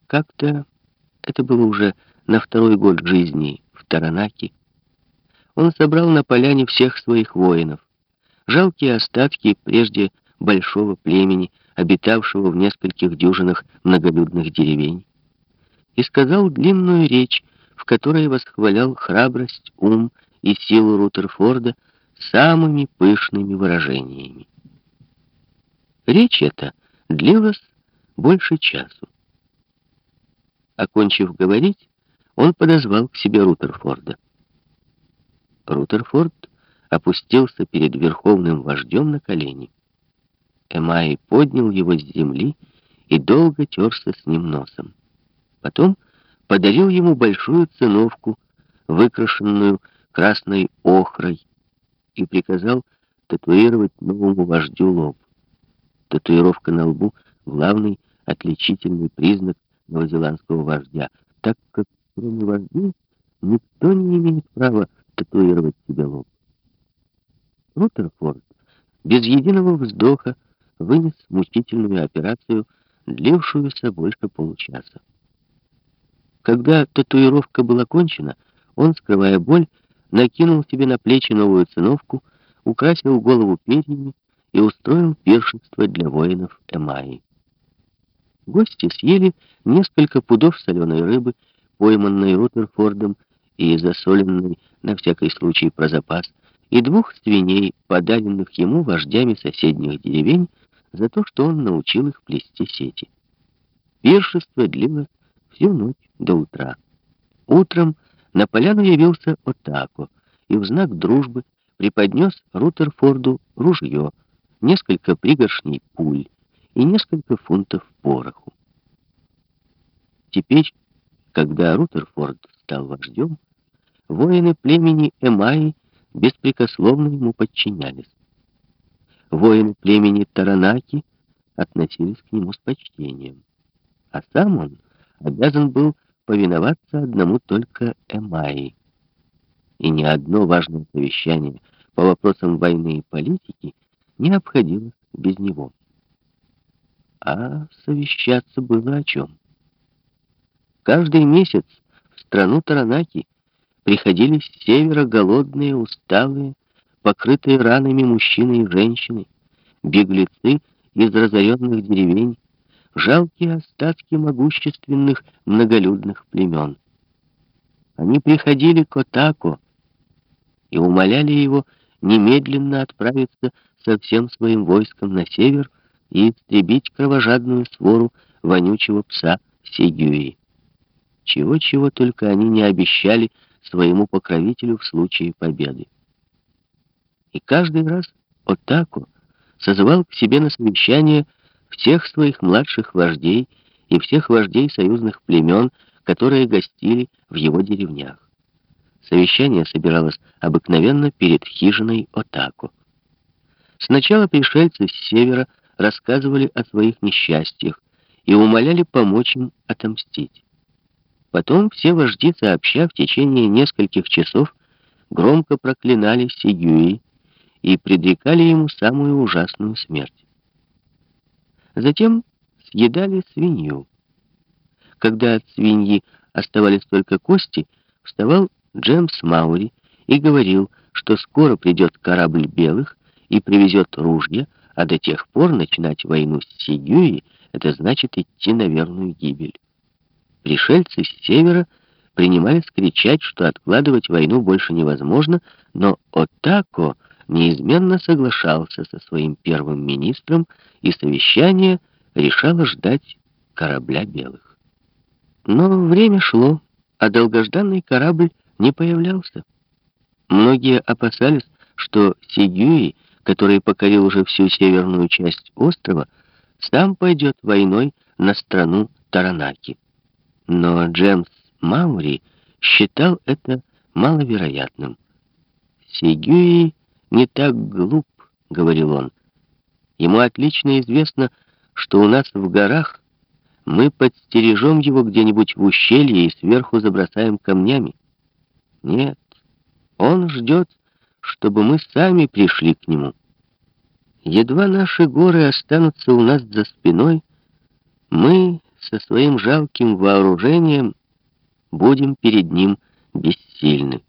Как-то, это было уже на второй год жизни в Таранаке, он собрал на поляне всех своих воинов, жалкие остатки прежде большого племени, обитавшего в нескольких дюжинах многолюдных деревень, и сказал длинную речь, в которой восхвалял храбрость, ум и силу Рутерфорда самыми пышными выражениями. Речь эта длилась больше часу. Окончив говорить, он подозвал к себе Рутерфорда. Рутерфорд опустился перед верховным вождем на колени. Эмай поднял его с земли и долго терся с ним носом. Потом подарил ему большую циновку, выкрашенную красной охрой, и приказал татуировать новому вождю лоб. Татуировка на лбу — главный отличительный признак новозеландского вождя, так как кроме вождей никто не имеет права татуировать себе лоб. Рутерфорд без единого вздоха вынес мучительную операцию, длившуюся больше получаса. Когда татуировка была кончена, он, скрывая боль, накинул себе на плечи новую циновку, украсил голову перьями и устроил пиршество для воинов Эмаи. Гости съели несколько пудов соленой рыбы, пойманной Рутерфордом и засоленной на всякий случай про запас, и 2 свиней, подаренных ему вождями соседних деревень за то, что он научил их плести сети. Пиршество длилось всю ночь до утра. Утром на поляну явился Отако и в знак дружбы преподнес Рутерфорду ружье, несколько пригоршней пуль и несколько фунтов пороху. Теперь, когда Рутерфорд стал вождем, воины племени Эмаи беспрекословно ему подчинялись. Воины племени Таранаки относились к нему с почтением, а сам он обязан был повиноваться одному только Эмаи. И ни одно важное совещание по вопросам войны и политики не обходилось без него. А совещаться было о чем. Каждый месяц в страну Таранаки приходили с севера голодные, усталые, покрытые ранами мужчины и женщины, беглецы из разоренных деревень, жалкие остатки могущественных многолюдных племен. Они приходили к Отако и умоляли его немедленно отправиться со всем своим войском на север и истребить кровожадную свору вонючего пса Сигюи. Чего-чего только они не обещали своему покровителю в случае победы. И каждый раз Отако созывал к себе на совещание всех своих младших вождей и всех вождей союзных племен, которые гостили в его деревнях. Совещание собиралось обыкновенно перед хижиной Отако. Сначала пришельцы с севера рассказывали о своих несчастьях и умоляли помочь им отомстить. Потом все вожди сообща в течение нескольких часов громко проклинали Сигюи и предрекали ему самую ужасную смерть. Затем съедали свинью. Когда от свиньи оставались только кости, вставал Джемс Маури и говорил, что скоро придет корабль белых и привезет ружья, а до тех пор начинать войну с Сигюи — это значит идти на верную гибель. Пришельцы с севера принимались кричать, что откладывать войну больше невозможно, но Отако неизменно соглашался со своим первым министром, и совещание решало ждать корабля белых. Но время шло, а долгожданный корабль не появлялся. Многие опасались, что Сигюи, который покорил уже всю северную часть острова, сам пойдет войной на страну Таранаки. Но Джемс Маури считал это маловероятным. «Сигюи не так глуп», — говорил он. «Ему отлично известно, что у нас в горах мы подстережем его где-нибудь в ущелье и сверху забросаем камнями. Нет, он ждет, чтобы мы сами пришли к нему. Едва наши горы останутся у нас за спиной, мы со своим жалким вооружением будем перед ним бессильны.